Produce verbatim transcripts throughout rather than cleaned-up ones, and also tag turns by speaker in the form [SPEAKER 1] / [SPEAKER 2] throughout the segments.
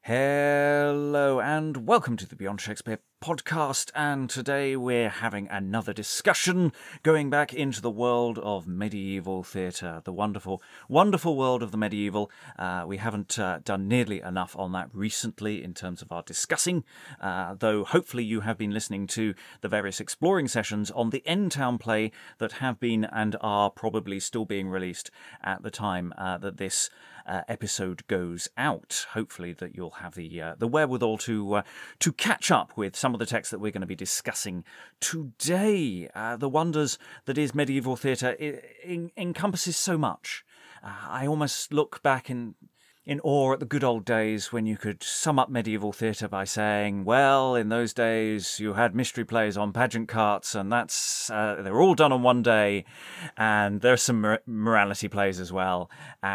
[SPEAKER 1] Hello and welcome to the Beyond Shakespeare podcast, and today we're having another discussion going back into the world of medieval theatre, the wonderful, wonderful world of the medieval. Uh, we haven't uh, done nearly enough on that recently in terms of our discussing, uh, though hopefully you have been listening to the various exploring sessions on the N Town play that have been and are probably still being released at the time uh, that this Uh, episode goes out. Hopefully that you'll have the uh, the wherewithal to uh, to catch up with some of the text that we're going to be discussing today. Uh, the wonders that is medieval theatre it encompasses so much. Uh, I almost look back in in awe at the good old days when you could sum up medieval theatre by saying, well, in those days you had mystery plays on pageant carts, and that's uh, they're all done on one day, and there's some mor- morality plays as well,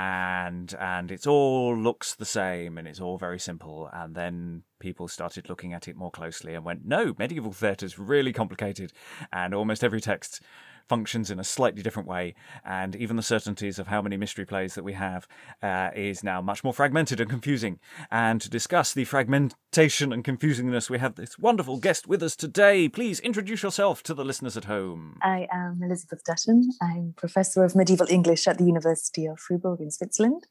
[SPEAKER 1] and and it's all looks the same, and it's all very simple. And then people started looking at it more closely and went, no, medieval theatre is really complicated, and almost every text functions in a slightly different way, and even the certainties of how many mystery plays that we have uh, is now much more fragmented and confusing. And to discuss the fragmentation and confusingness, we have this wonderful guest with us today. Please introduce yourself to the listeners at home.
[SPEAKER 2] I am Elizabeth Dutton. I'm Professor of Medieval English at the University of Fribourg in Switzerland.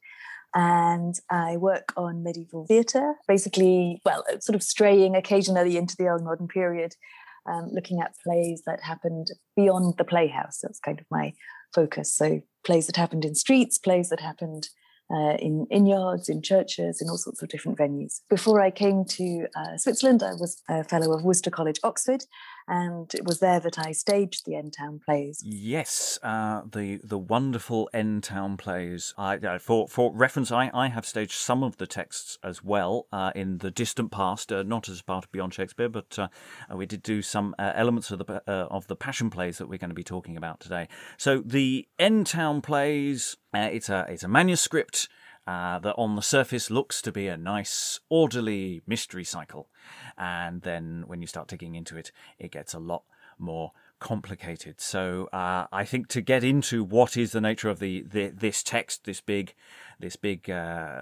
[SPEAKER 2] And I work on medieval theatre, basically, well, sort of straying occasionally into the early modern period, Um, looking at plays that happened beyond the playhouse. That's kind of my focus. So plays that happened in streets, plays that happened uh, in inn yards, in churches, in all sorts of different venues. Before I came to uh, Switzerland, I was a fellow of Worcester College, Oxford, and it was there that I staged the N Town plays.
[SPEAKER 1] Yes, uh, the the wonderful N Town plays. I, uh, for for reference, I, I have staged some of the texts as well uh, in the distant past, uh, not as part of Beyond Shakespeare, but uh, we did do some uh, elements of the uh, of the Passion plays that we're going to be talking about today. So the N Town plays, uh, it's a it's a manuscript Uh, that on the surface looks to be a nice, orderly mystery cycle. And then when you start digging into it, it gets a lot more complicated. So uh, I think to get into what is the nature of the, the this text, this big this big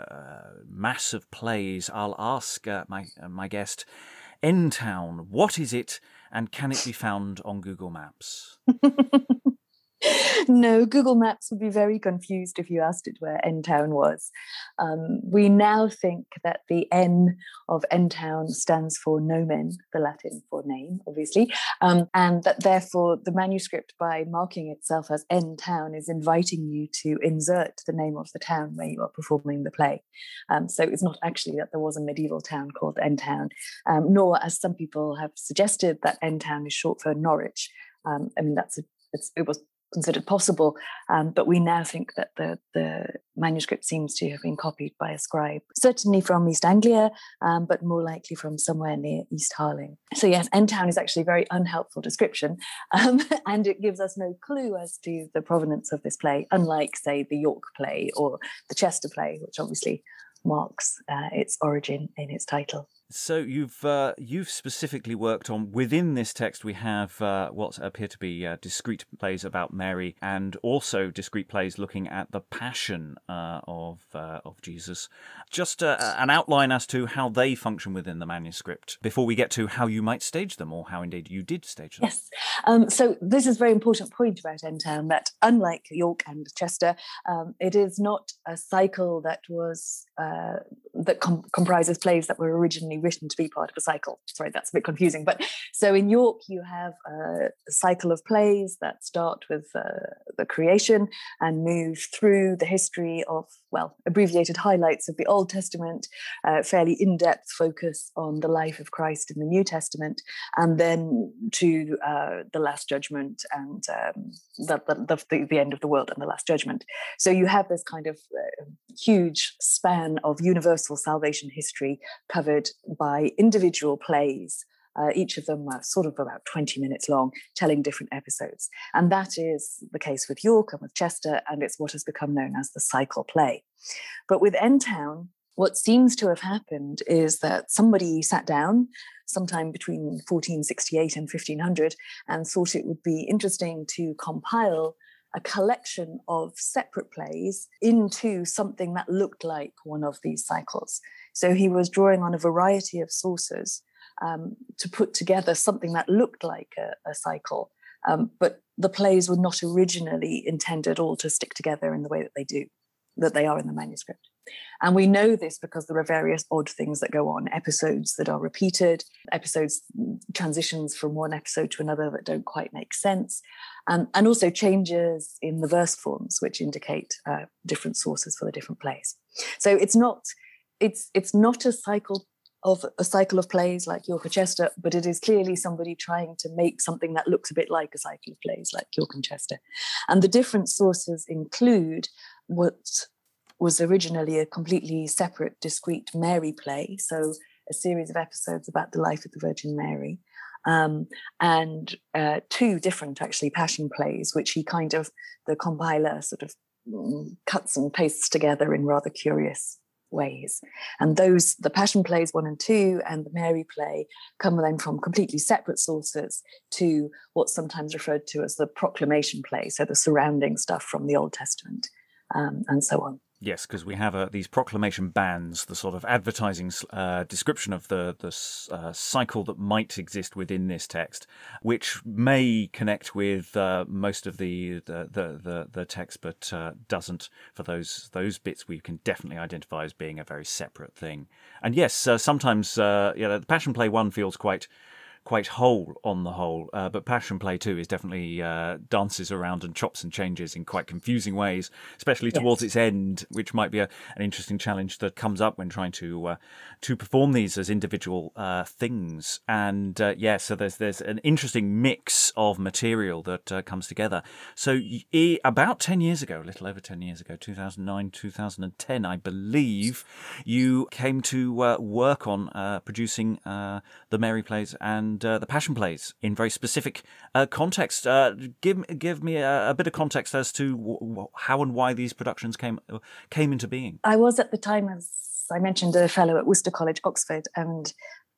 [SPEAKER 1] uh, mass of plays, I'll ask uh, my uh, my guest, N Town, what is it, and can it be found on Google Maps?
[SPEAKER 2] No, Google Maps would be very confused if you asked it where N Town was. Um, we now think that the N of N Town stands for nomen, the Latin for name, obviously, um, and that therefore the manuscript, by marking itself as N Town, is inviting you to insert the name of the town where you are performing the play. Um, so it's not actually that there was a medieval town called N Town, um, nor, as some people have suggested, that N Town is short for Norwich. Um, I mean, that's a, it's, it was considered possible, um, but we now think that the, the manuscript seems to have been copied by a scribe, certainly from East Anglia, um, but more likely from somewhere near East Harling. So yes, N Town is actually a very unhelpful description, um, and it gives us no clue as to the provenance of this play, unlike, say, the York play or the Chester play, which obviously marks uh, its origin in its title.
[SPEAKER 1] So you've uh, you've specifically worked on, within this text we have uh, what appear to be uh, discrete plays about Mary, and also discrete plays looking at the Passion uh, of uh, of Jesus. Just uh, an outline as to how they function within the manuscript before we get to how you might stage them, or how indeed you did stage them.
[SPEAKER 2] Yes, um, so this is a very important point about N Town, that unlike York and Chester, um, it is not a cycle that was uh, that com- comprises plays that were originally written to be part of a cycle. Sorry, that's a bit confusing. But so in York, you have a cycle of plays that start with uh, the creation and move through the history of, well, abbreviated highlights of the Old Testament, uh, fairly in-depth focus on the life of Christ in the New Testament, and then to uh, the Last Judgment and um, the, the, the, the end of the world and the Last Judgment. So you have this kind of uh, huge span of universal salvation history covered by individual plays. Uh, each of them are sort of about twenty minutes long, telling different episodes. And that is the case with York and with Chester, and it's what has become known as the cycle play. But with N Town, what seems to have happened is that somebody sat down sometime between fourteen sixty-eight and fifteen hundred and thought it would be interesting to compile a collection of separate plays into something that looked like one of these cycles. So he was drawing on a variety of sources um, to put together something that looked like a, a cycle, um, but the plays were not originally intended all to stick together in the way that they do, that they are in the manuscript. And we know this because there are various odd things that go on, episodes that are repeated, episodes, transitions from one episode to another that don't quite make sense, and, and also changes in the verse forms, which indicate uh, different sources for the different plays. So it's not, it's, it's not a cycle of a cycle of plays like York and Chester, but it is clearly somebody trying to make something that looks a bit like a cycle of plays like York and Chester. And the different sources include what was originally a completely separate, discrete Mary play, so a series of episodes about the life of the Virgin Mary, um, and uh, two different, actually, Passion plays, which he kind of, the compiler sort of cuts and pastes together in rather curious ways. And those, the Passion plays one and two and the Mary play, come then from completely separate sources to what's sometimes referred to as the proclamation play, so the surrounding stuff from the Old Testament, um, and so on.
[SPEAKER 1] Yes, because we have uh, these proclamation bands, the sort of advertising uh, description of the the uh, cycle that might exist within this text, which may connect with uh, most of the the the, the, the text, but uh, doesn't for those those bits we can definitely identify as being a very separate thing. And yes, uh, sometimes uh, you know, the Passion Play one feels quite. quite whole on the whole, uh, but Passion Play two is definitely uh, dances around and chops and changes in quite confusing ways, especially towards yes. its end, which might be a, an interesting challenge that comes up when trying to uh, to perform these as individual uh, things. And uh, yeah, so there's there's an interesting mix of material that uh, comes together. So e- about ten years ago, a little over ten years ago, two thousand nine, two thousand ten, I believe, you came to uh, work on uh, producing uh, the Mary plays and Uh, the Passion plays in very specific uh, context. Uh, give give me a, a bit of context as to w- how and why these productions came came into being.
[SPEAKER 2] I was at the time, as I mentioned, a fellow at Worcester College, Oxford, and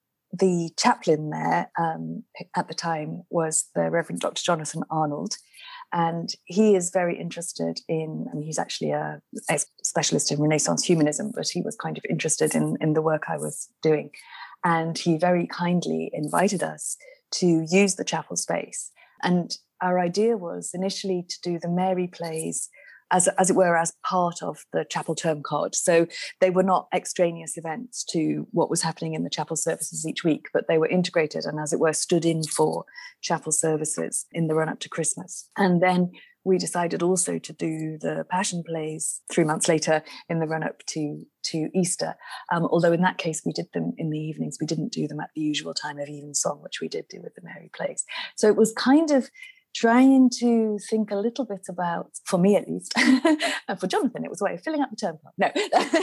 [SPEAKER 2] the chaplain there um, at the time was the Reverend Doctor Jonathan Arnold, and he is very interested in. I mean, he's actually a, a specialist in Renaissance humanism, but he was kind of interested in in the work I was doing. And he very kindly invited us to use the chapel space. And our idea was initially to do the Mary plays as, as it were, as part of the chapel term card. So they were not extraneous events to what was happening in the chapel services each week, but they were integrated and, as it were, stood in for chapel services in the run-up to Christmas. And then we decided also to do the Passion plays three months later in the run-up to, to Easter. Um, although in that case, we did them in the evenings. We didn't do them at the usual time of evensong, which we did do with the Mary plays. So it was kind of trying to think a little bit about, for me at least, and for Jonathan, it was a way of filling up the term card. No,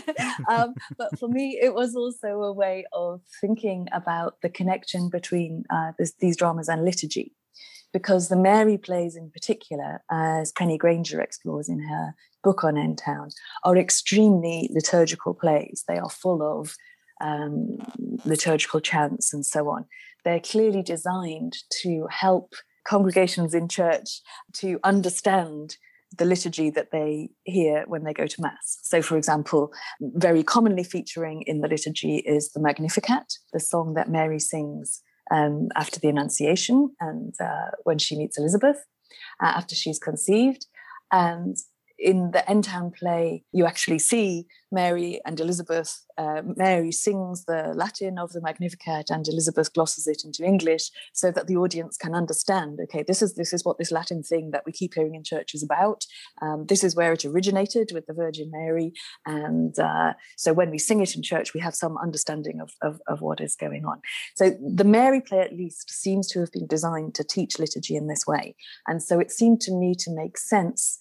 [SPEAKER 2] um, but for me, it was also a way of thinking about the connection between uh, this, these dramas and liturgy. Because the Mary plays in particular, as Penny Granger explores in her book on End Town, are extremely liturgical plays. They are full of um, liturgical chants and so on. They're clearly designed to help congregations in church to understand the liturgy that they hear when they go to Mass. So, for example, very commonly featuring in the liturgy is the Magnificat, the song that Mary sings Um, after the Annunciation and uh, when she meets Elizabeth, uh, after she's conceived. And in the End Town play, you actually see Mary and Elizabeth. Uh, Mary sings the Latin of the Magnificat and Elizabeth glosses it into English so that the audience can understand, okay, this is this is what this Latin thing that we keep hearing in church is about. Um, this is where it originated with the Virgin Mary. And uh, so when we sing it in church, we have some understanding of, of, of what is going on. So the Mary play, at least, seems to have been designed to teach liturgy in this way. And so it seemed to me to make sense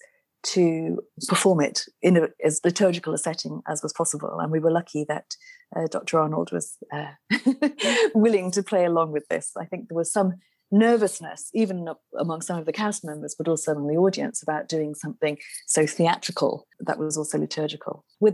[SPEAKER 2] to perform it in a, as liturgical a setting as was possible. And we were lucky that uh, Doctor Arnold was uh, willing to play along with this. I think there was some nervousness, even among some of the cast members, but also among the audience, about doing something so theatrical that was also liturgical. With the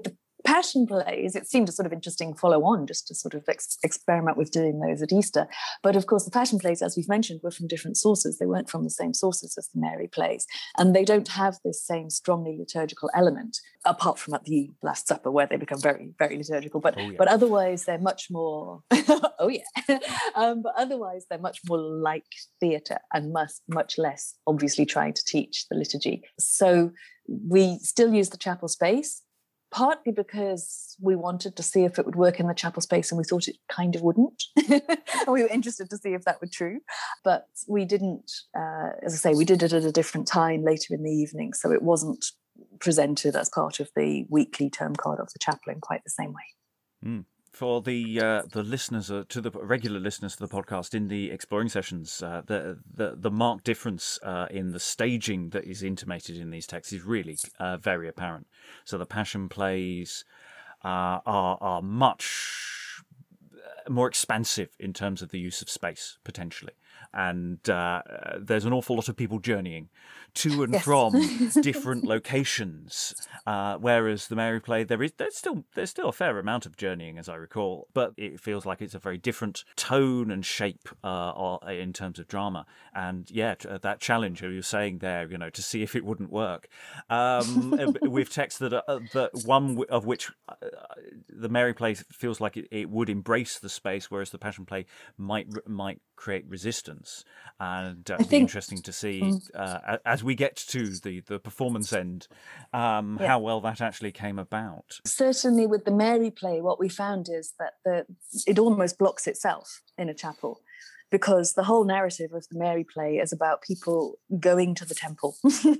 [SPEAKER 2] Passion plays, it seemed a sort of interesting follow on just to sort of ex- experiment with doing those at Easter. But of course, the Passion plays, as we've mentioned, were from different sources. They weren't from the same sources as the Mary plays. And they don't have this same strongly liturgical element, apart from at the Last Supper, where they become very, very liturgical. But,
[SPEAKER 1] oh, yeah.
[SPEAKER 2] but otherwise, they're much more, oh yeah. um, but otherwise, they're much more like theatre and must much less obviously trying to teach the liturgy. So we still use the chapel space, partly because we wanted to see if it would work in the chapel space and we thought it kind of wouldn't. And we were interested to see if that were true. But we didn't, uh, as I say, we did it at a different time later in the evening. So it wasn't presented as part of the weekly term card of the chapel in quite the same way.
[SPEAKER 1] Mm. For the uh, the listeners, uh, to the regular listeners to the podcast, in the exploring sessions, uh, the, the the marked difference uh, in the staging that is intimated in these texts is really uh, very apparent. So the Passion plays uh, are are much more expansive in terms of the use of space, potentially. And uh, there's an awful lot of people journeying to and
[SPEAKER 2] yes.
[SPEAKER 1] from different locations, uh, whereas the Mary play, there is there's still there's still a fair amount of journeying, as I recall, but it feels like it's a very different tone and shape uh, in terms of drama. And yeah, that challenge you were saying there, you know, to see if it wouldn't work, um, with texts that are, that one of which uh, the Mary play feels like it, it would embrace the space, whereas the Passion play might might create resistance. And uh, it'd be interesting to see uh, as we get to the, the performance end um, yeah. how well that actually came about.
[SPEAKER 2] Certainly with the Mary play, what we found is that the, it almost blocks itself in a chapel, because the whole narrative of the Mary play is about people going to the temple.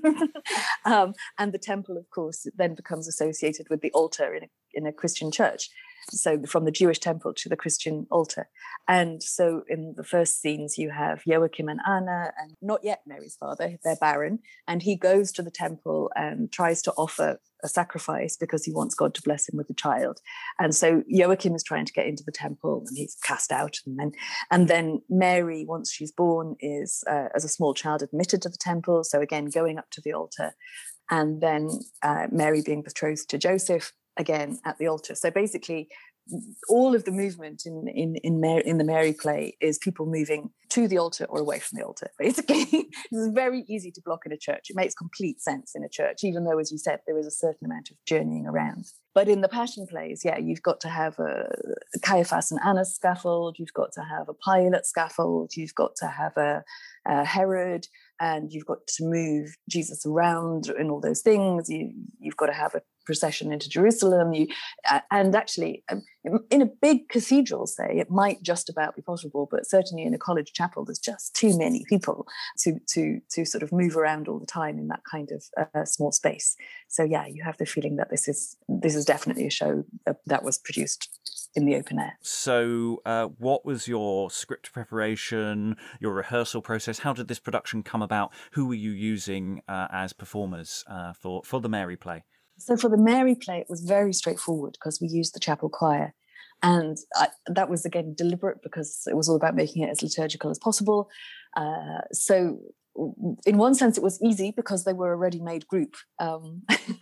[SPEAKER 2] um, and the temple, of course, then becomes associated with the altar in a, in a Christian church. So from the Jewish temple to the Christian altar. And so in the first scenes, you have Joachim and Anna, and not yet Mary's father, they're barren. And he goes to the temple and tries to offer a sacrifice because he wants God to bless him with a child. And so Joachim is trying to get into the temple and he's cast out. And then, and then Mary, once she's born, is uh, as a small child admitted to the temple. So again, going up to the altar. And then uh, Mary being betrothed to Joseph, again at the altar. So basically all of the movement in in in, Mary, in the Mary play is people moving to the altar or away from the altar. Basically, it's very easy to block in a church. It makes complete sense in a church, even though, as you said, there is a certain amount of journeying around. But in the Passion plays, yeah, you've got to have a Caiaphas and Annas scaffold. You've got to have a Pilate scaffold. You've got to have a, a Herod, and you've got to move Jesus around and all those things. You, you've got to have a procession into Jerusalem. You, uh, and actually, um, in a big cathedral, say, it might just about be possible, but certainly in a college chapel, there's just too many people to to to sort of move around all the time in that kind of uh, small space. So yeah, you have the feeling that this is this is definitely a show that was produced in the open air.
[SPEAKER 1] So uh, what was your script preparation, your rehearsal process? How did this production come about? Who were you using uh, as performers uh, for, for the Mary play?
[SPEAKER 2] So for the Mary play, it was very straightforward because we used the chapel choir. And I, that was, again, deliberate because it was all about making it as liturgical as possible. Uh, so in one sense, it was easy because they were a ready-made group. Um,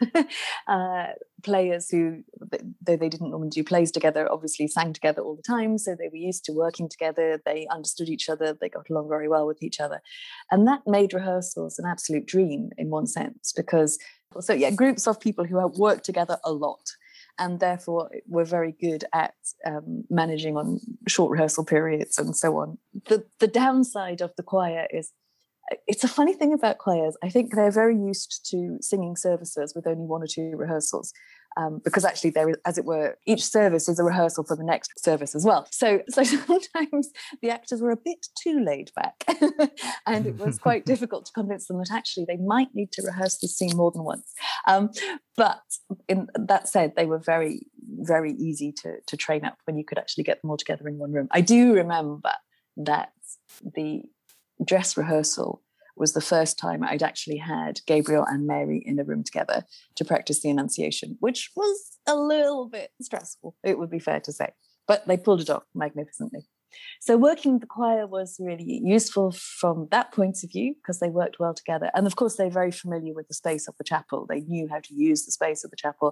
[SPEAKER 2] uh, players who, though they didn't normally do plays together, obviously sang together all the time. So they were used to working together. They understood each other. They got along very well with each other. And that made rehearsals an absolute dream in one sense because, so yeah, groups of people who have worked together a lot and therefore were very good at um, managing on short rehearsal periods and so on. The, the downside of the choir is, it's a funny thing about choirs. I think they're very used to singing services with only one or two rehearsals, um, because actually there is, as it were, each service is a rehearsal for the next service as well. So, so sometimes the actors were a bit too laid back, and it was quite difficult to convince them that actually they might need to rehearse this scene more than once. Um, but in that said, they were very, very easy to to train up when you could actually get them all together in one room. I do remember that the dress rehearsal was the first time I'd actually had Gabriel and Mary in a room together to practice the Annunciation, which was a little bit stressful, it would be fair to say, but they pulled it off magnificently. So working with the choir was really useful from that point of view because they worked well together. And of course, they're very familiar with the space of the chapel. They knew how to use the space of the chapel.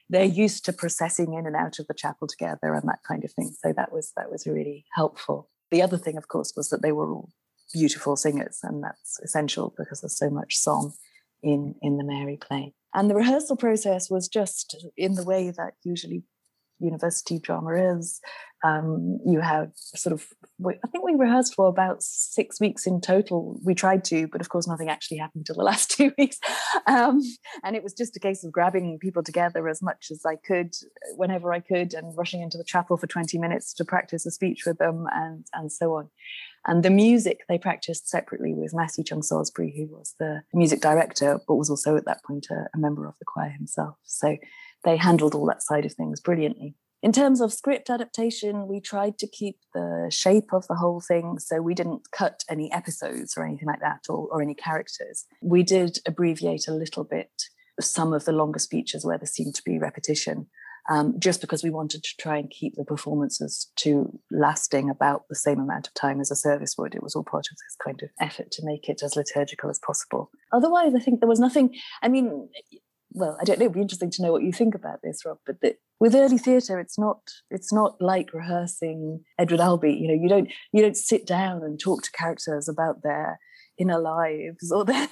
[SPEAKER 2] they're used to processing in and out of the chapel together and that kind of thing. So that was that was really helpful. The other thing, of course, was that they were all beautiful singers, and that's essential because there's so much song in in the Mary play. And the rehearsal process was just in the way that usually university drama is. Um, you have sort of, I think we rehearsed for about six weeks in total. We tried to, but of course nothing actually happened until the last two weeks. Um, and it was just a case of grabbing people together as much as I could, whenever I could, and rushing into the chapel for twenty minutes to practice a speech with them, and, and so on. And the music they practiced separately with Matthew Chung Salisbury, who was the music director, but was also at that point a, a member of the choir himself. So they handled all that side of things brilliantly. In terms of script adaptation, we tried to keep the shape of the whole thing. So we didn't cut any episodes or anything like that, or, or any characters. We did abbreviate a little bit some of the longer speeches where there seemed to be repetition, um, just because we wanted to try and keep the performances to lasting about the same amount of time as a service would. It was all part of this kind of effort to make it as liturgical as possible. Otherwise, I think there was nothing, I mean, well, I don't know, it'd be interesting to know what you think about this, Rob, but the, with early theatre, it's not it's not like rehearsing Edward Albee. You know, you don't you don't sit down and talk to characters about their inner lives or their,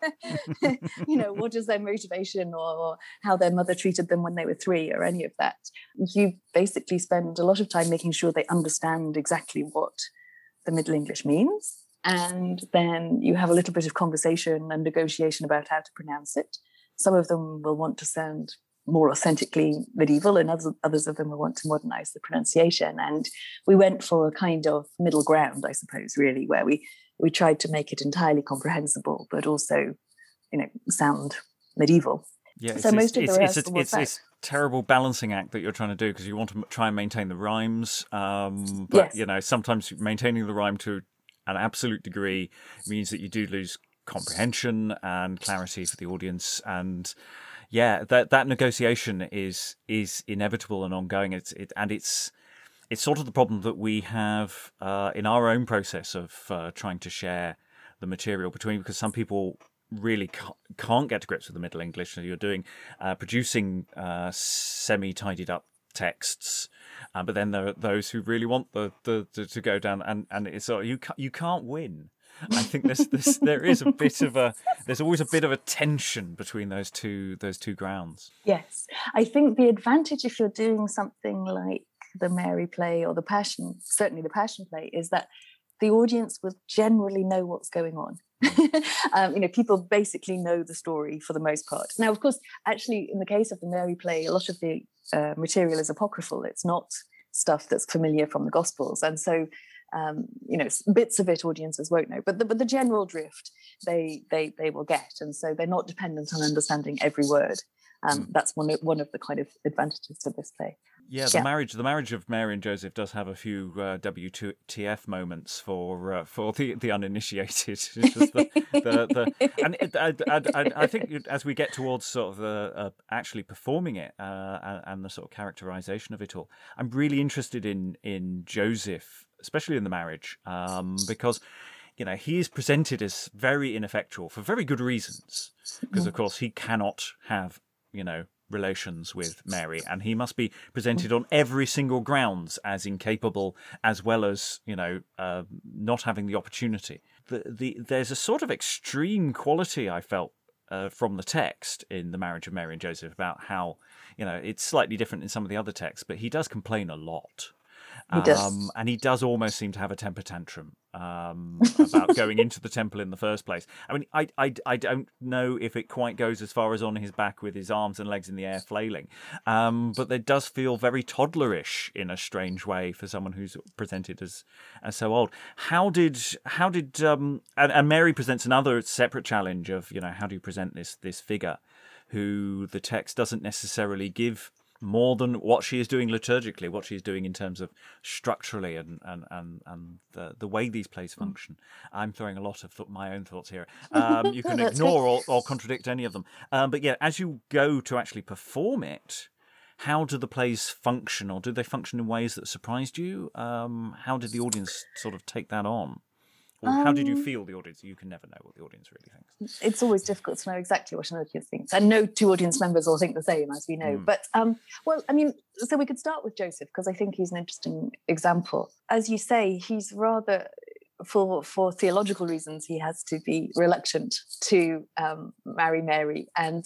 [SPEAKER 2] you know, what is their motivation or how their mother treated them when they were three or any of that. You basically spend a lot of time making sure they understand exactly what the Middle English means. And then you have a little bit of conversation and negotiation about how to pronounce it. Some of them will want to sound more authentically medieval, and others, others of them will want to modernize the pronunciation. And we went for a kind of middle ground, I suppose, really, where we, we tried to make it entirely comprehensible, but also, you know, sound medieval.
[SPEAKER 1] Yeah,
[SPEAKER 2] so most of the rest
[SPEAKER 1] it's,
[SPEAKER 2] was
[SPEAKER 1] it's,
[SPEAKER 2] that.
[SPEAKER 1] it's terrible balancing act that you're trying to do, because you want to try and maintain the rhymes, um, but,
[SPEAKER 2] Yes.
[SPEAKER 1] you know, sometimes maintaining the rhyme to an absolute degree means that you do lose comprehension and clarity for the audience. And yeah, that that negotiation is is inevitable and ongoing. It's it and it's it's sort of the problem that we have uh, in our own process of uh, trying to share the material between, because some people really can't, can't get to grips with the Middle English. So you're doing uh, producing uh, semi-tidied up texts, uh, but then there are those who really want the, the, the to go down, and and it's uh, you can't, you can't win. I think this this there is a bit of a there's always a bit of a tension between those two those two grounds.
[SPEAKER 2] Yes, I think the advantage if you're doing something like the Mary play or the Passion, certainly the Passion play, is that the audience will generally know what's going on. um, you know, people basically know the story for the most part. Now, of course, actually, in the case of the Mary play, a lot of the uh, material is apocryphal. It's not stuff that's familiar from the Gospels, and so. Um, you know, bits of it audiences won't know, but the, but the general drift they they they will get, and so they're not dependent on understanding every word. Um, mm. That's one of, one of the kind of advantages to this play.
[SPEAKER 1] Yeah, the yeah. marriage the marriage of Mary and Joseph does have a few uh, W T F moments for uh, for the the uninitiated. It's just the, the, the, and it, I, I, I think as we get towards sort of the, uh, actually performing it uh, and, and the sort of characterization of it all, I'm really interested in in Joseph, especially in the marriage, um, because, you know, he is presented as very ineffectual for very good reasons. Because, of course, he cannot have, you know, relations with Mary, and he must be presented on every single grounds as incapable, as well as, you know, uh, not having the opportunity. The, the There's a sort of extreme quality I felt uh, from the text in The Marriage of Mary and Joseph about how, you know, it's slightly different in some of the other texts, but he does complain a lot.
[SPEAKER 2] He does.
[SPEAKER 1] Um, and he does almost seem to have a temper tantrum um, about going into the temple in the first place. I mean, I, I, I don't know if it quite goes as far as on his back with his arms and legs in the air flailing, um, but it does feel very toddlerish in a strange way for someone who's presented as as so old. How did how did um, and, and Mary presents another separate challenge of, you know, how do you present this this figure who the text doesn't necessarily give more than what she is doing liturgically, what she's doing in terms of structurally and and and, and the, the way these plays function. I'm throwing a lot of th- my own thoughts here. Um, you can
[SPEAKER 2] no,
[SPEAKER 1] ignore or, or contradict any of them. Um, but yeah, as you go to actually perform it, how do the plays function, or do they function in ways that surprised you? Um, how did the audience sort of take that on? Or how did you
[SPEAKER 2] Um,
[SPEAKER 1] feel the audience? You can never know what the audience really thinks.
[SPEAKER 2] it's always difficult to know exactly what an audience thinks, and no two audience members will think the same, as we know.
[SPEAKER 1] Mm.
[SPEAKER 2] But um, well, I mean, so we could start with Joseph, because I think he's an interesting example. As you say, he's rather, for for theological reasons, he has to be reluctant to um, marry Mary, and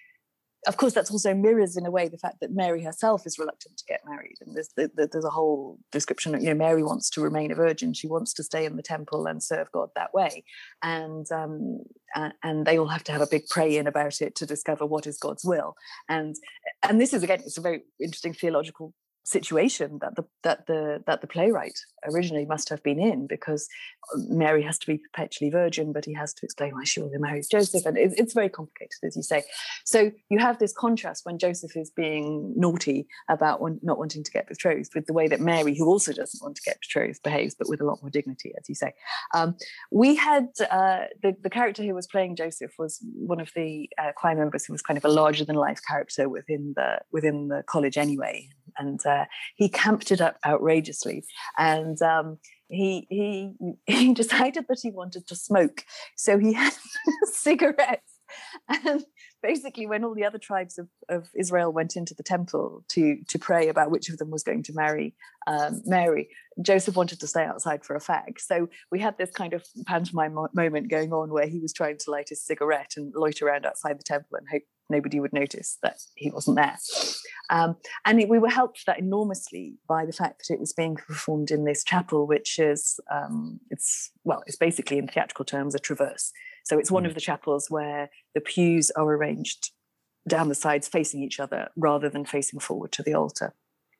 [SPEAKER 2] of course, that's also mirrors in a way the fact that Mary herself is reluctant to get married. And there's, there's a whole description of, you know, Mary wants to remain a virgin. She wants to stay in the temple and serve God that way. And, um, and they all have to have a big pray-in about it to discover what is God's will. And, and this is, again, it's a very interesting theological situation that the that the that the playwright originally must have been in, because Mary has to be perpetually virgin, but he has to explain why she only marries Joseph, and it, it's very complicated, as you say. So you have this contrast when Joseph is being naughty about one, not wanting to get betrothed, with the way that Mary, who also doesn't want to get betrothed, behaves, but with a lot more dignity, as you say. Um, we had uh, the the character who was playing Joseph was one of the uh, choir members who was kind of a larger than life character within the within the college anyway. And uh, he camped it up outrageously, and um, he he he decided that he wanted to smoke, so he had cigarettes. And basically, when all the other tribes of, of Israel went into the temple to to pray about which of them was going to marry um, Mary, Joseph wanted to stay outside for a fag. So we had this kind of pantomime mo- moment going on where he was trying to light his cigarette and loiter around outside the temple and hope nobody would notice that he wasn't there. Um, and it, we were helped that enormously by the fact that it was being performed in this chapel, which is, um, it's, well, it's basically in theatrical terms, a traverse. So it's one mm. of the chapels where the pews are arranged down the sides facing each other rather than facing forward to the altar.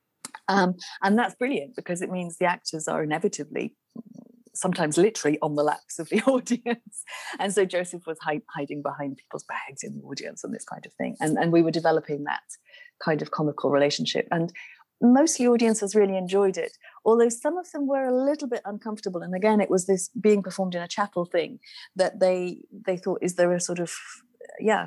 [SPEAKER 2] Um, and that's brilliant, because it means the actors are inevitably, sometimes literally, on the laps of the audience. And so Joseph was hi- hiding behind people's bags in the audience and this kind of thing. And, and we were developing that kind of comical relationship. And mostly audiences really enjoyed it, although some of them were a little bit uncomfortable. And again, it was this being performed in a chapel thing that they they thought, is there a sort of, yeah,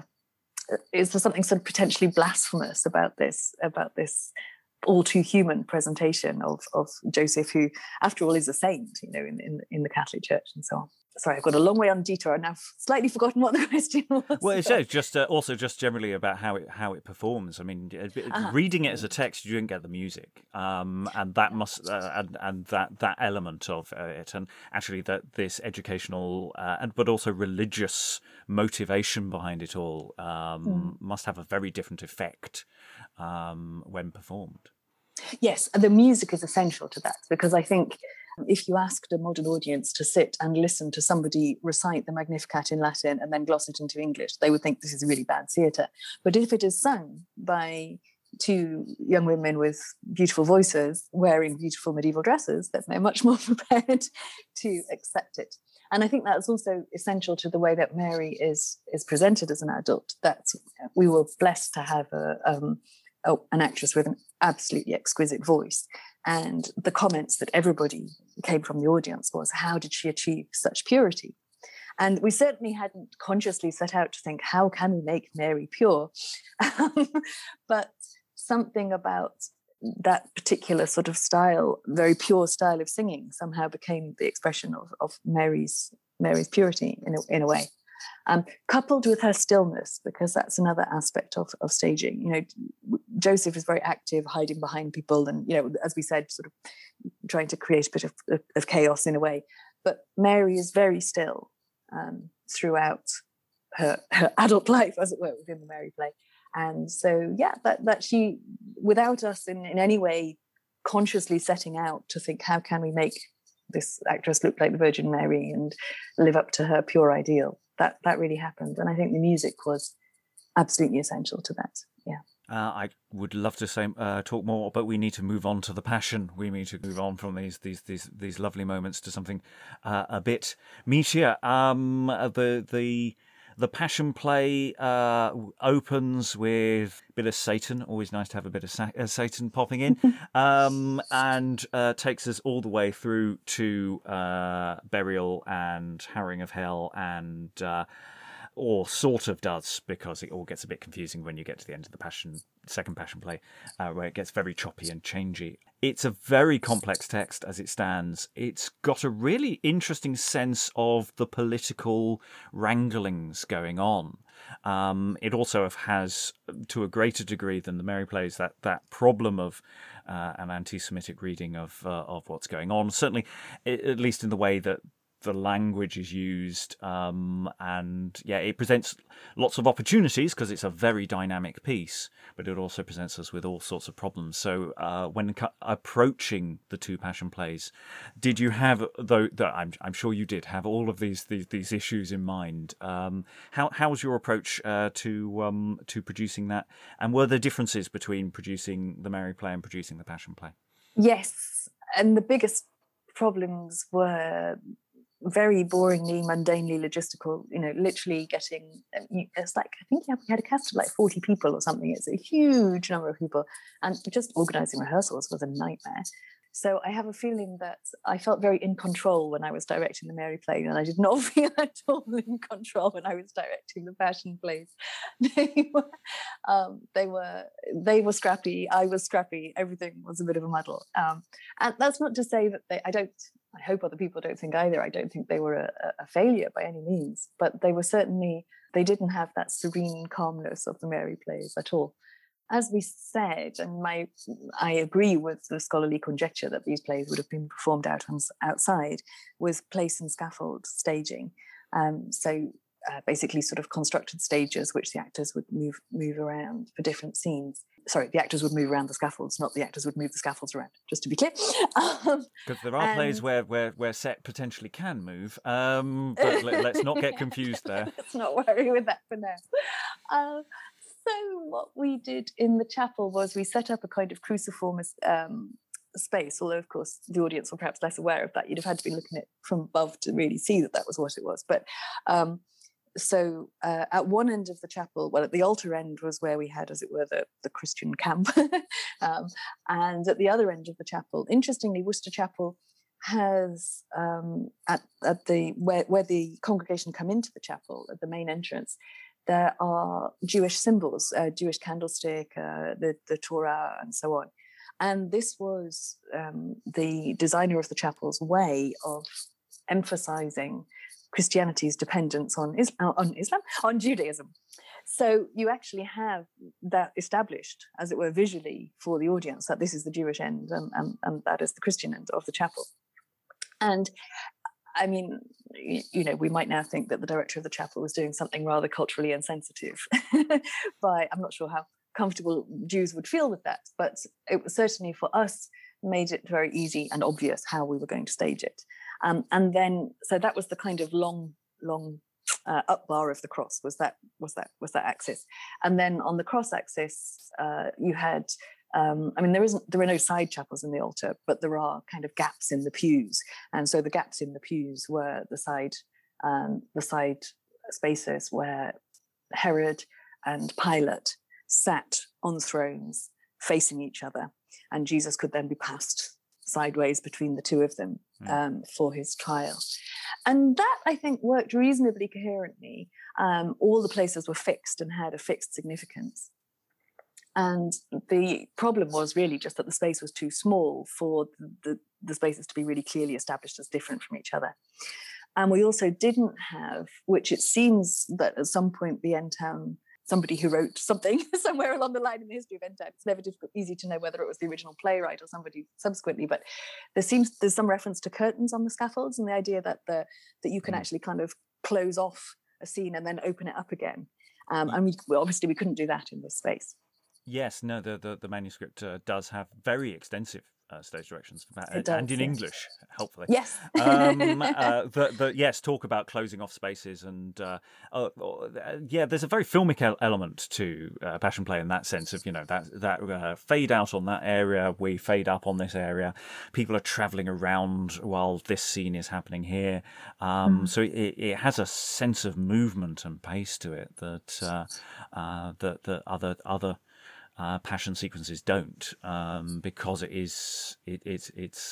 [SPEAKER 2] is there something sort of potentially blasphemous about this, about this all too human presentation of, of Joseph, who, after all, is a saint, you know, in, in, in the Catholic Church and so on. Sorry, I've got a long way on detour. I've now slightly forgotten what the question was.
[SPEAKER 1] Well, it's just uh, also just generally about how it how it performs. I mean, uh-huh. reading it as a text, you didn't get the music, um, and that must uh, and and that that element of uh, it, and actually that this educational uh, and but also religious motivation behind it all um, mm. must have a very different effect um, when performed.
[SPEAKER 2] Yes, the music is essential to that, because I think if you asked a modern audience to sit and listen to somebody recite the Magnificat in Latin and then gloss it into English, they would think this is really bad theatre. But if it is sung by two young women with beautiful voices wearing beautiful medieval dresses, then they're much more prepared to accept it. And I think that's also essential to the way that Mary is is presented as an adult, that we were blessed to have a um, Oh, an actress with an absolutely exquisite voice. And the comments that everybody came from the audience was, how did she achieve such purity? And we certainly hadn't consciously set out to think, how can we make Mary pure? But something about that particular sort of style, very pure style of singing, somehow became the expression of, of Mary's Mary's purity in a, in a way. Um, coupled with her stillness, because that's another aspect of, of staging. You know, Joseph is very active, hiding behind people, and, you know, as we said, sort of trying to create a bit of, of chaos in a way. But Mary is very still um, throughout her, her adult life, as it were, within the Mary play. And so, yeah, that that she, without us in, in any way consciously setting out to think, how can we make this actress look like the Virgin Mary and live up to her pure ideal? That that really happened, and I think the music was absolutely essential to that. Yeah.
[SPEAKER 1] Uh, I would love to say uh, talk more, but we need to move on to the Passion. We need to move on from these these these these lovely moments to something uh, a bit meatier. Um, the the the Passion play uh, opens with a bit of Satan. Always nice to have a bit of sa- uh, Satan popping in, um, and uh, takes us all the way through to uh, burial and harrowing of hell and. Uh, or sort of does, because it all gets a bit confusing when you get to the end of the Passion, second Passion play, uh, where it gets very choppy and changey. It's a very complex text as it stands. It's got a really interesting sense of the political wranglings going on. Um, it also has, to a greater degree than the Mary plays, that that problem of uh, an anti-Semitic reading of uh, of what's going on. Certainly, at least in the way that the language is used, um, and yeah, it presents lots of opportunities because it's a very dynamic piece, but it also presents us with all sorts of problems. So uh, when cu- approaching the two Passion plays, did you have, though I'm, I'm sure you did have all of these these, these issues in mind? Um, how how was your approach uh, to um, to producing that, and were there differences between producing the Mary play and producing the Passion play?
[SPEAKER 2] Yes, and the biggest problems were very boringly, mundanely logistical, you know, literally getting, it's like, I think we had a cast of like forty people or something. It's a huge number of people. And just organising rehearsals was a nightmare. So I have a feeling that I felt very in control when I was directing the Mary play, and I did not feel at all in control when I was directing the Passion plays. They were, um, they were, they were scrappy. I was scrappy. Everything was a bit of a muddle. Um, and that's not to say that they, I don't, I hope other people don't think either. I don't think they were a, a failure by any means, but they were certainly, they didn't have that serene calmness of the Mary plays at all. As we said, and my, I agree with the scholarly conjecture that these plays would have been performed out on, outside, with place and scaffold staging. Um, so uh, basically sort of constructed stages which the actors would move move around for different scenes. Sorry, the actors would move around the scaffolds, not the actors would move the scaffolds around, just to be clear. Because um,
[SPEAKER 1] there are and... plays where, where, where set potentially can move, um, but let, let's not get confused there.
[SPEAKER 2] Let's not worry with that for now. Uh, so what we did in the chapel was we set up a kind of cruciform um, space, although, of course, the audience were perhaps less aware of that. You'd have had to be looking at it from above to really see that that was what it was. But um, so uh, at one end of the chapel, well, at the altar end was where we had, as it were, the, the Christian camp. um, and at the other end of the chapel, interestingly, Worcester Chapel has um, at, at the where, where the congregation come into the chapel, at the main entrance, there are Jewish symbols, uh, Jewish candlestick, uh, the, the Torah, and so on. And this was um, the designer of the chapel's way of emphasizing Christianity's dependence on Islam, on Islam, on Judaism. So you actually have that established, as it were, visually for the audience, that this is the Jewish end and, and, and that is the Christian end of the chapel. And I mean, you know, we might now think that the director of the chapel was doing something rather culturally insensitive. By, I'm not sure how comfortable Jews would feel with that, but it was certainly for us made it very easy and obvious how we were going to stage it. Um, and then, so that was the kind of long, long uh, up bar of the cross. Was that was that was that axis? And then on the cross axis, uh, you had. Um, I mean, there isn't. There are no side chapels in the altar, but there are kind of gaps in the pews, and so the gaps in the pews were the side, um, the side spaces where Herod and Pilate sat on thrones facing each other, and Jesus could then be passed sideways between the two of them um, for his trial. And that, I think, worked reasonably coherently. Um, all the places were fixed and had a fixed significance. And the problem was really just that the space was too small for the, the, the spaces to be really clearly established as different from each other. And we also didn't have, which it seems that at some point the End Town, somebody who wrote something somewhere along the line in the history of End Town, it's never difficult, easy to know whether it was the original playwright or somebody subsequently, but there seems there's some reference to curtains on the scaffolds and the idea that the that you can actually kind of close off a scene and then open it up again. Um, and we, well, obviously we couldn't do that in this space.
[SPEAKER 1] Yes, no, the the, the manuscript uh, does have very extensive uh, stage directions for that,
[SPEAKER 2] it does,
[SPEAKER 1] and in
[SPEAKER 2] yes.
[SPEAKER 1] English, helpfully.
[SPEAKER 2] Yes.
[SPEAKER 1] um, uh, but, but yes, talk about closing off spaces, and uh, uh, yeah, there's a very filmic el- element to uh, Passion Play in that sense of, you know, that that uh, fade out on that area, we fade up on this area. People are travelling around while this scene is happening here, um, mm. so it, it has a sense of movement and pace to it that uh, uh, that that other other. Uh, passion sequences don't, um, because it is it, it's it's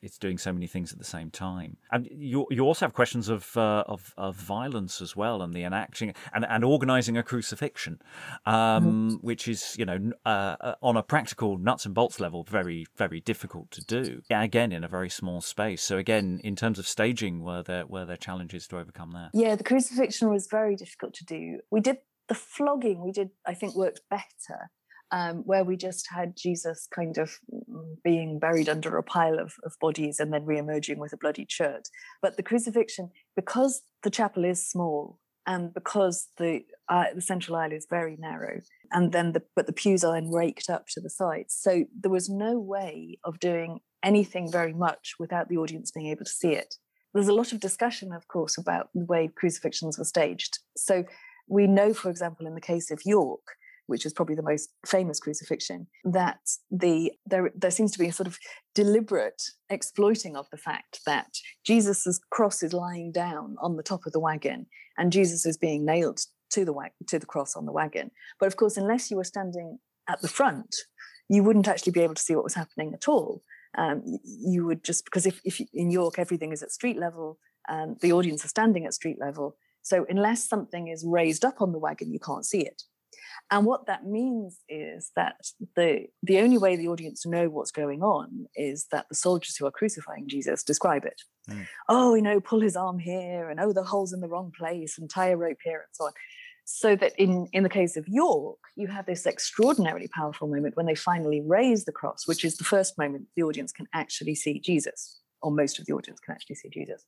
[SPEAKER 1] it's doing so many things at the same time. And you you also have questions of uh, of, of violence as well, and the enacting and, and organising a crucifixion, um, mm-hmm. which is, you know, uh, on a practical nuts and bolts level, very, very difficult to do. Yeah, again, in a very small space. So again, in terms of staging, were there were there challenges to overcome there?
[SPEAKER 2] Yeah, the crucifixion was very difficult to do. We did the flogging, we did, I think, worked better. Um, where we just had Jesus kind of being buried under a pile of, of bodies and then re-emerging with a bloodied shirt. But the crucifixion, because the chapel is small and because the uh, the central aisle is very narrow, and then the but the pews are then raked up to the sides, so there was no way of doing anything very much without the audience being able to see it. There's a lot of discussion, of course, about the way crucifixions were staged. So we know, for example, in the case of York, which is probably the most famous crucifixion, that the there there seems to be a sort of deliberate exploiting of the fact that Jesus's cross is lying down on the top of the wagon and Jesus is being nailed to the wa- to the cross on the wagon. But of course, unless you were standing at the front, you wouldn't actually be able to see what was happening at all. Um, you would just, because if, if in York everything is at street level, and the audience are standing at street level, so unless something is raised up on the wagon, you can't see it. And what that means is that the the only way the audience know what's going on is that the soldiers who are crucifying Jesus describe it. Mm. Oh, you know, pull his arm here, and oh, the hole's in the wrong place, and tie a rope here, and so on. So that in, in the case of York, you have this extraordinarily powerful moment when they finally raise the cross, which is the first moment the audience can actually see Jesus, or most of the audience can actually see Jesus.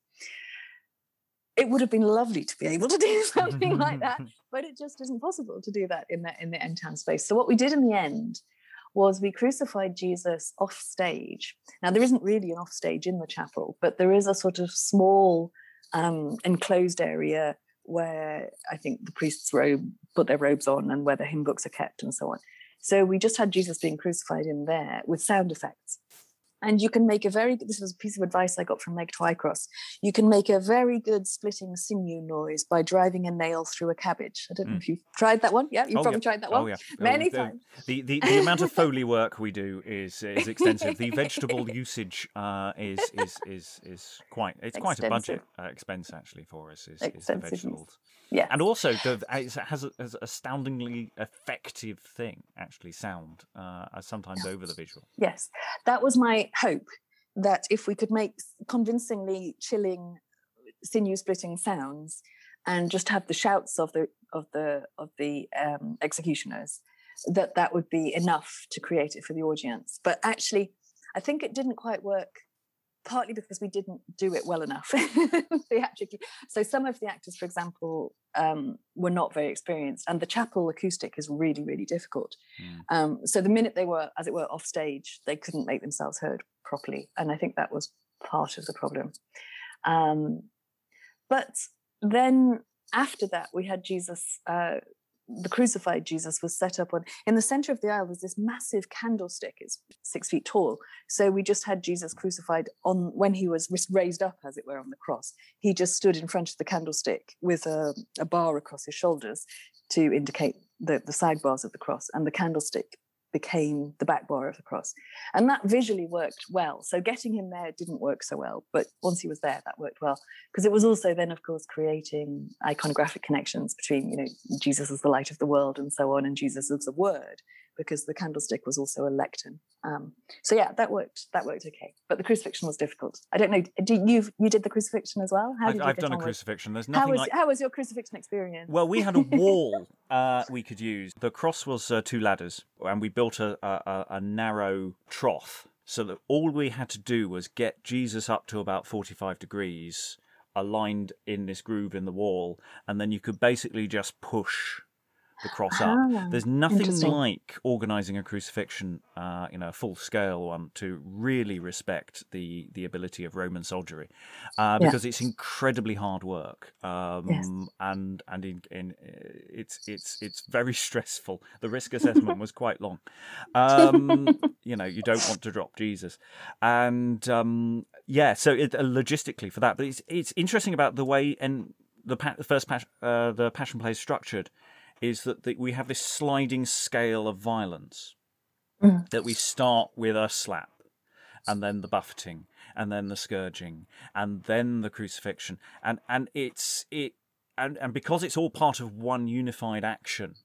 [SPEAKER 2] It would have been lovely to be able to do something like that, but it just isn't possible to do that in the in the end town space. So what we did in the end was we crucified Jesus off stage. Now, there isn't really an off stage in the chapel, but there is a sort of small um, enclosed area where I think the priests robe put their robes on and where the hymn books are kept and so on. So we just had Jesus being crucified in there with sound effects. And you can make a very good, this was a piece of advice I got from Meg Twycross, you can make a very good splitting sinew noise by driving a nail through a cabbage. I don't know mm. if you've tried that one. Yeah, you've
[SPEAKER 1] oh,
[SPEAKER 2] probably
[SPEAKER 1] yeah.
[SPEAKER 2] tried that one.
[SPEAKER 1] Oh, yeah.
[SPEAKER 2] Many
[SPEAKER 1] the,
[SPEAKER 2] times.
[SPEAKER 1] The, the, the amount of Foley work we do is is extensive. The vegetable usage uh, is is is is quite, it's quite extensive. a budget uh, expense actually for us, is, is the vegetables.
[SPEAKER 2] Yeah.
[SPEAKER 1] And also the, it has an astoundingly effective thing, actually, sound, uh, sometimes over the visual.
[SPEAKER 2] Yes, that was my hope, that if we could make convincingly chilling, sinew-splitting sounds, and just have the shouts of the of the of the um, executioners, that that would be enough to create it for the audience. But actually, I think it didn't quite work. Partly because we didn't do it well enough theatrically. So some of the actors, for example, um, were not very experienced, and the chapel acoustic is really, really difficult. Mm. Um, so the minute they were, as it were, off stage, they couldn't make themselves heard properly, and I think that was part of the problem. Um, but then after that, we had Jesus. Uh, the crucified Jesus was set up on, in the center of the aisle was this massive candlestick. It's six feet tall. So we just had Jesus crucified on, when he was raised up, as it were, on the cross. He just stood in front of the candlestick with a, a bar across his shoulders to indicate the, the side bars of the cross, and the candlestick became the back bar of the cross. And that visually worked well. So getting him there didn't work so well, but once he was there, that worked well. Because it was also then, of course, creating iconographic connections between, you know, Jesus as the light of the world and so on, and Jesus as the word, because the candlestick was also a lectern. Um, so yeah, that worked. That worked okay. But the crucifixion was difficult. I don't know. Do you you did the crucifixion as well? How did
[SPEAKER 1] I've,
[SPEAKER 2] you
[SPEAKER 1] I've
[SPEAKER 2] get
[SPEAKER 1] done
[SPEAKER 2] on
[SPEAKER 1] a crucifixion.
[SPEAKER 2] With...
[SPEAKER 1] There's nothing
[SPEAKER 2] how was,
[SPEAKER 1] like.
[SPEAKER 2] How was your crucifixion experience?
[SPEAKER 1] Well, we had a wall uh, we could use. The cross was uh, two ladders, and we built a, a, a narrow trough, so that all we had to do was get Jesus up to about forty-five degrees, aligned in this groove in the wall, and then you could basically just push the cross up.
[SPEAKER 2] Ah,
[SPEAKER 1] There's nothing like organising a crucifixion, uh, you know, a full-scale one, to really respect the the ability of Roman soldiery, uh, because yeah. it's incredibly hard work, um, yes. and and in, in it's it's it's very stressful. The risk assessment was quite long. Um, you know, you don't want to drop Jesus, and um, yeah, so it, uh, logistically for that. But it's it's interesting about the way and the, pa- the first pas- uh, the Passion Play is structured. Is that the, we have this sliding scale of violence, mm. that we start with a slap, and then the buffeting, and then the scourging, and then the crucifixion, and and it's it and and because it's all part of one unified action,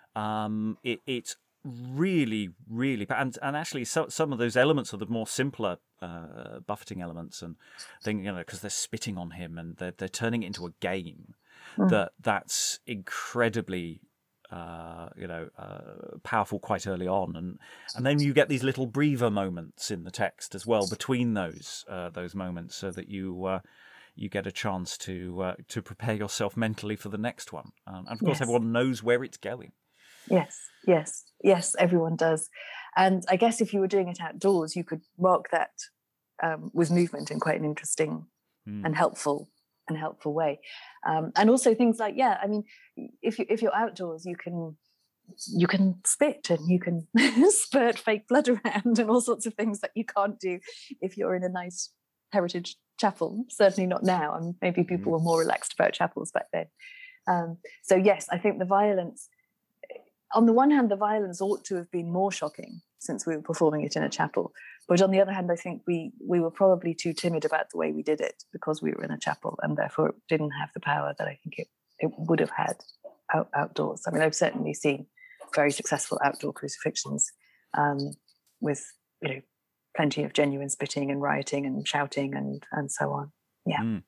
[SPEAKER 1] um, it it's really really and and actually so, some of those elements are the more simpler uh, buffeting elements and thing, you know, because they're spitting on him and they're they're turning it into a game. Mm. That that's incredibly. Uh, you know, uh, powerful quite early on, and and then you get these little breather moments in the text as well between those uh, those moments, so that you uh, you get a chance to uh, to prepare yourself mentally for the next one. Um, and of course, yes. Everyone knows where it's going.
[SPEAKER 2] Yes, yes, yes, everyone does. And I guess if you were doing it outdoors, you could mark that um, with movement in quite an interesting mm. and helpful. and helpful way, um, and also things like yeah I mean if you if you're outdoors you can you can spit and you can spurt fake blood around and all sorts of things that you can't do if you're in a nice heritage chapel, certainly not now, and maybe people were more relaxed about chapels back then. Um, so yes, I think the violence, on the one hand, the violence ought to have been more shocking since we were performing it in a chapel. But on the other hand, I think we we were probably too timid about the way we did it because we were in a chapel, and therefore it didn't have the power that I think it, it would have had out, outdoors. I mean, I've certainly seen very successful outdoor crucifixions um, with, you know, plenty of genuine spitting and rioting and shouting and, and so on. Yeah.
[SPEAKER 1] Mm.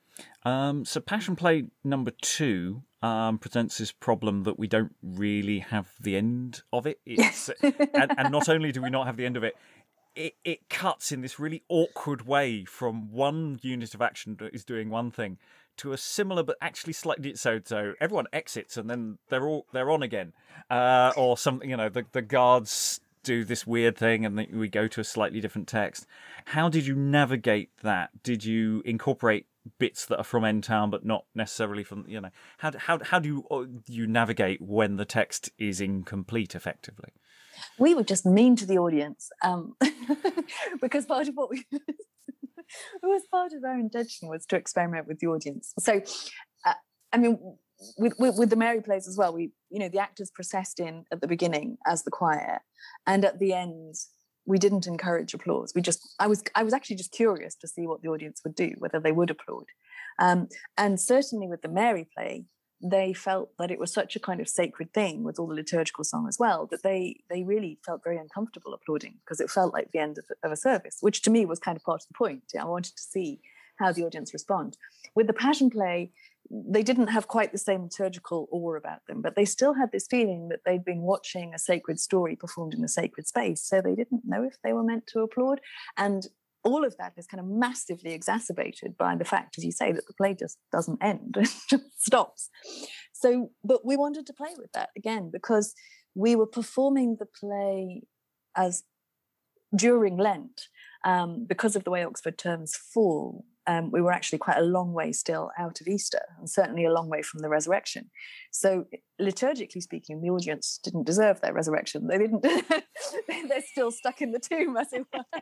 [SPEAKER 1] Um, so Passion Play number two um, presents this problem that we don't really have the end of it. It's, and, and not only do we not have the end of it, It, it cuts in this really awkward way from one unit of action that is doing one thing to a similar but actually slightly so so everyone exits and then they're all they're on again, uh, or something. You know, the the guards do this weird thing and we go to a slightly different text. How did you navigate that? Did you incorporate bits that are from End Town but not necessarily from, you know, how how how do you you navigate when the text is incomplete effectively?
[SPEAKER 2] We were just mean to the audience, um, because part of what we it was part of our intention was to experiment with the audience. So, uh, I mean, with, with with the Mary plays as well, we you know the actors processed in at the beginning as the choir, and at the end we didn't encourage applause. We just I was I was actually just curious to see what the audience would do, whether they would applaud, um, and certainly with the Mary play, they felt that it was such a kind of sacred thing with all the liturgical song as well, that they they really felt very uncomfortable applauding because it felt like the end of, of a service, which to me was kind of part of the point. I wanted to see how the audience respond. With the Passion Play, they didn't have quite the same liturgical awe about them, but they still had this feeling that they'd been watching a sacred story performed in a sacred space, so they didn't know if they were meant to applaud. And all of that is kind of massively exacerbated by the fact, as you say, that the play just doesn't end, it just stops. So, but we wanted to play with that again because we were performing the play as during Lent, um, because of the way Oxford terms fall. Um, we were actually quite a long way still out of Easter, and certainly a long way from the resurrection. So, liturgically speaking, the audience didn't deserve their resurrection. They didn't. They're still stuck in the tomb, as it were.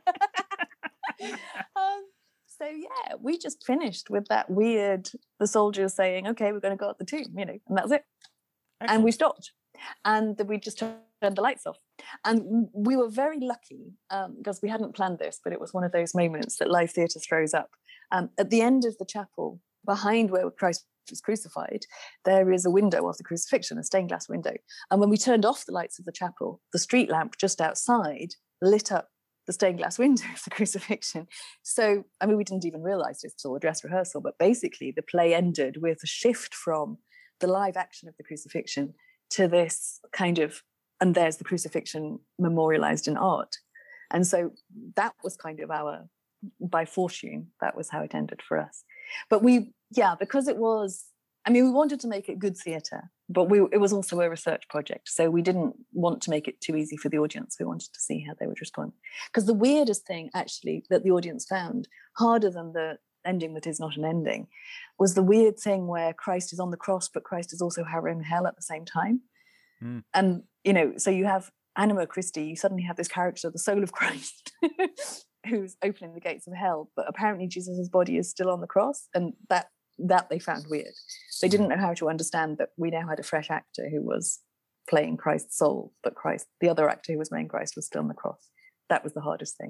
[SPEAKER 2] um, so yeah, we just finished with that weird, the soldiers saying, okay, we're going to go at the tomb, you know, and that's it. Excellent. And we stopped, and we just turned the lights off. And we were very lucky um, because we hadn't planned this, but it was one of those moments that live theatre throws up. Um, at the end of the chapel, behind where Christ was crucified, there is a window of the crucifixion, a stained glass window. And when we turned off the lights of the chapel, the street lamp just outside lit up the stained glass window of the crucifixion. So, I mean, we didn't even realise this till the dress rehearsal, but basically the play ended with a shift from the live action of the crucifixion to this kind of, and there's the crucifixion memorialised in art. And so that was kind of our, by fortune, that was how it ended for us. But we, yeah, because it was, I mean, we wanted to make it good theatre, but we, it was also a research project. So we didn't want to make it too easy for the audience. We wanted to see how they would respond. Because the weirdest thing, actually, that the audience found, harder than the ending that is not an ending, was the weird thing where Christ is on the cross, but Christ is also harrowing hell at the same time. Mm. And, you know, so you have Anima Christi, you suddenly have this character, the soul of Christ, who's opening the gates of hell, but apparently Jesus' body is still on the cross, and that that they found weird. They didn't know how to understand that we now had a fresh actor who was playing Christ's soul, but Christ, the other actor who was playing Christ, was still on the cross. That was the hardest thing.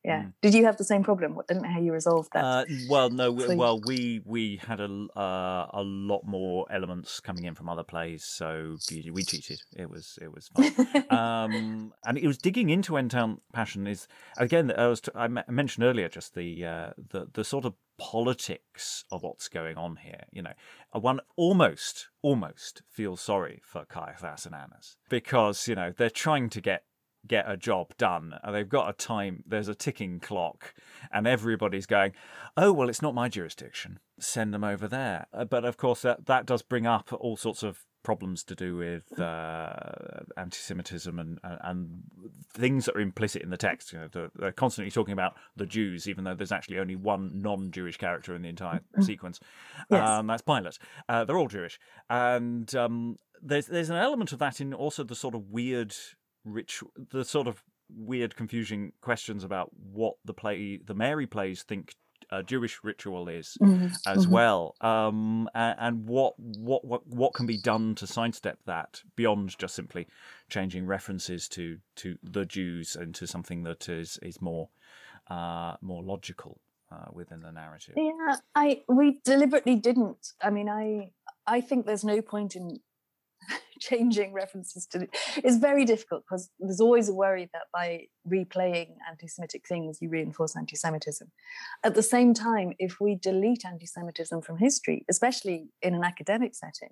[SPEAKER 2] Yeah.
[SPEAKER 1] Mm.
[SPEAKER 2] Did you have the same problem? I don't know how you resolved that.
[SPEAKER 1] Uh, well, no. We,
[SPEAKER 2] Please.
[SPEAKER 1] well, we we had a uh, a lot more elements coming in from other plays, so we, we cheated. It was it was fun. um, and it was digging into N Town Passion is again. I was t- I m- mentioned earlier just the uh, the the sort of politics of what's going on here. You know, one almost almost feels sorry for Caiaphas and Annas because you know they're trying to get. get a job done and they've got a time, there's a ticking clock and everybody's going, oh well, it's not my jurisdiction, send them over there. But of course that that does bring up all sorts of problems to do with uh, anti-Semitism and, and and things that are implicit in the text. You know, they're, they're constantly talking about the Jews, even though there's actually only one non-Jewish character in the entire sequence.
[SPEAKER 2] Yes.
[SPEAKER 1] Um, that's Pilate. Uh, they're all Jewish, and um, there's there's an element of that in also the sort of weird. Rich, the sort of weird, confusing questions about what the play, the Mary plays, think a Jewish ritual is,
[SPEAKER 2] mm-hmm.
[SPEAKER 1] as
[SPEAKER 2] mm-hmm.
[SPEAKER 1] well, um, and, and what what what what can be done to sidestep that beyond just simply changing references to to the Jews into something that is is more uh, more logical uh, within the narrative.
[SPEAKER 2] Yeah, I we deliberately didn't. I mean, I I think there's no point in. Changing references to it's very difficult because there's always a worry that by replaying anti-Semitic things you reinforce anti-Semitism. At the same time, if we delete anti-Semitism from history, especially in an academic setting,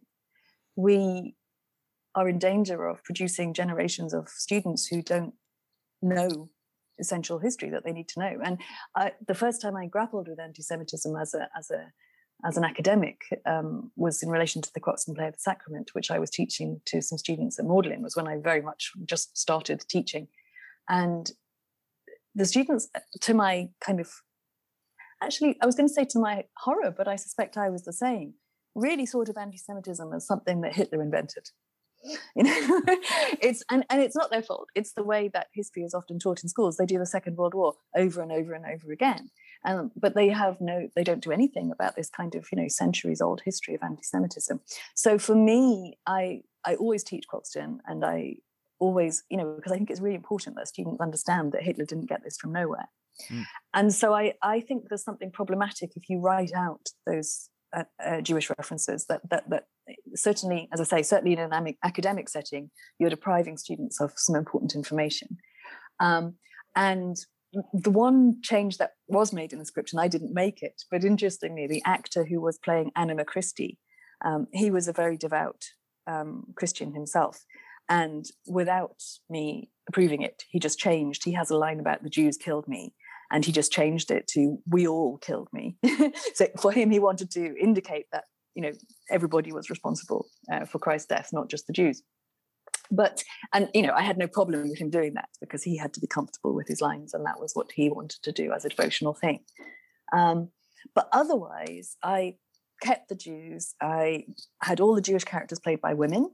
[SPEAKER 2] we are in danger of producing generations of students who don't know essential history that they need to know. And I, the first time I grappled with anti-Semitism as a as a as an academic um, was in relation to the Croxton Play of the Sacrament, which I was teaching to some students at Magdalen, was when I very much just started teaching. And the students, to my kind of, actually, I was going to say to my horror, but I suspect I was the same, really thought of anti-Semitism as something that Hitler invented. You know, it's and, and it's not their fault. It's the way that history is often taught in schools. They do the Second World War over and over and over again. Um, but they have no, they don't do anything about this kind of, you know, centuries old history of anti-Semitism. So for me, I I always teach Croxton, and I always, you know, because I think it's really important that students understand that Hitler didn't get this from nowhere. Mm. And so I I think there's something problematic if you write out those uh, uh, Jewish references that that that certainly, as I say, certainly in an academic setting, you're depriving students of some important information. Um, and the one change that was made in the script, and I didn't make it, but interestingly, the actor who was playing Anima Christi, um, he was a very devout um, Christian himself. And without me approving it, he just changed. He has a line about the Jews killed me, and he just changed it to we all killed me. So for him, he wanted to indicate that, you know, everybody was responsible uh, for Christ's death, not just the Jews. But, and, you know, I had no problem with him doing that because he had to be comfortable with his lines, and that was what he wanted to do as a devotional thing. Um, but otherwise, I kept the Jews. I had all the Jewish characters played by women,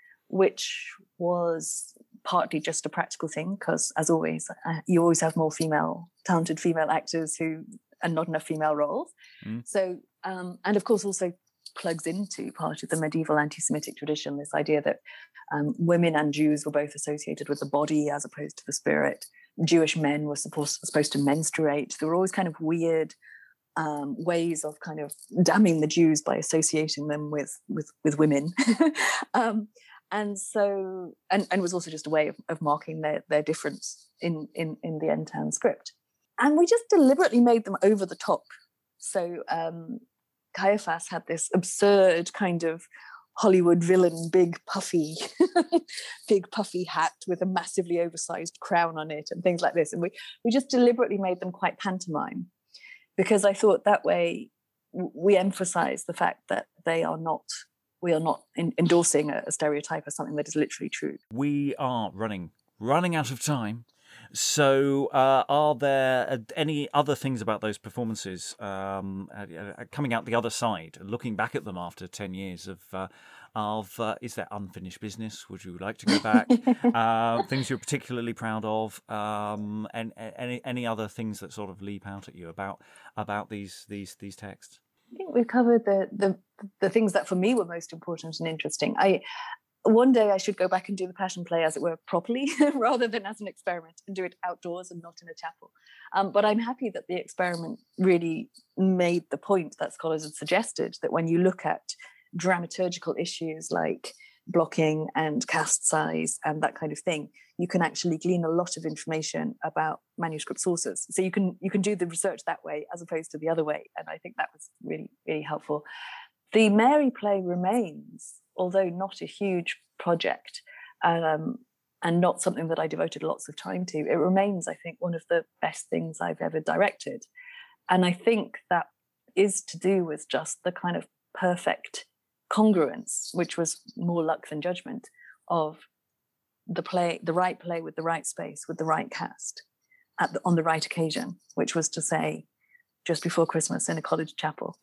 [SPEAKER 2] which was partly just a practical thing because, as always, uh, you always have more female, talented female actors who and not enough female roles. Mm. So, um, and of course, also plugs into part of the medieval anti-Semitic tradition, this idea that um, women and Jews were both associated with the body as opposed to the spirit. Jewish men were supposed, supposed to menstruate. There were always kind of weird um, ways of kind of damning the Jews by associating them with with, with women. um, and so, and, and was also just a way of, of marking their, their difference in, in, in the N Town script. And we just deliberately made them over the top. So um, Caiaphas had this absurd kind of Hollywood villain, big puffy, big puffy hat with a massively oversized crown on it and things like this. And we, we just deliberately made them quite pantomime because I thought that way we emphasize the fact that they are not, we are not in, endorsing a, a stereotype as something that is literally true.
[SPEAKER 1] We are running, running out of time. So, uh, are there any other things about those performances um, uh, coming out the other side, looking back at them after ten years of, uh, of uh, is there unfinished business? Would you like to go back? uh, things you're particularly proud of, um, and, and any any other things that sort of leap out at you about about these these these texts?
[SPEAKER 2] I think we've covered the the the things that for me were most important and interesting. I. one day I should go back and do the Passion Play, as it were, properly, rather than as an experiment, and do it outdoors and not in a chapel. Um, but I'm happy that the experiment really made the point that scholars had suggested, that when you look at dramaturgical issues like blocking and cast size and that kind of thing, you can actually glean a lot of information about manuscript sources. So you can you can do the research that way as opposed to the other way. And I think that was really, really helpful. The Mary play remains, although not a huge project, um, and not something that I devoted lots of time to. It remains, I think, one of the best things I've ever directed. And I think that is to do with just the kind of perfect congruence, which was more luck than judgment, of the play, the right play with the right space, with the right cast, at the, on the right occasion, which was to say, just before Christmas in a college chapel.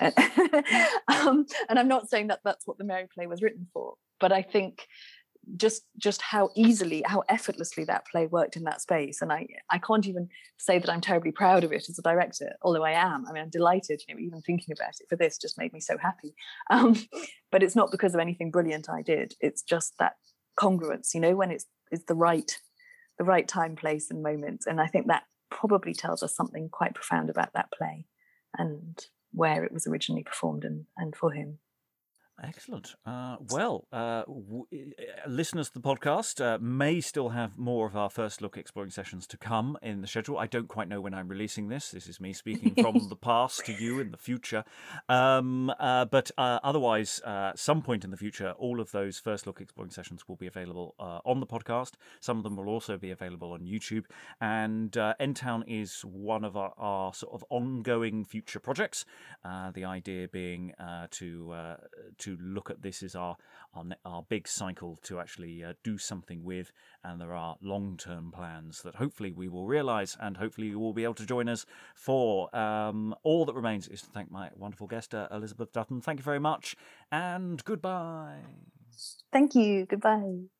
[SPEAKER 2] um, and I'm not saying that that's what the Mary play was written for, but I think just just how easily, how effortlessly that play worked in that space. And I I can't even say that I'm terribly proud of it as a director, although I am. I mean, I'm delighted, you know, even thinking about it for this just made me so happy. Um, but it's not because of anything brilliant I did. It's just that congruence, you know, when it's it's the right the right time, place, and moment. And I think that probably tells us something quite profound about that play and where it was originally performed and, and for whom.
[SPEAKER 1] Excellent. Uh, well, uh, w- listeners to the podcast uh, may still have more of our first look exploring sessions to come in the schedule. I don't quite know when I'm releasing this. This is me speaking from the past to you in the future. Um, uh, but uh, otherwise, uh, some point in the future, all of those first look exploring sessions will be available uh, on the podcast. Some of them will also be available on YouTube. And uh, N Town is one of our, our sort of ongoing future projects. Uh, the idea being uh, to uh, to look at this as our our, our big cycle to actually uh, do something with, and there are long-term plans that hopefully we will realise, and hopefully you will be able to join us for. Um, all that remains is to thank my wonderful guest, uh, Elizabeth Dutton. Thank you very much, and goodbye.
[SPEAKER 2] Thank you. Goodbye.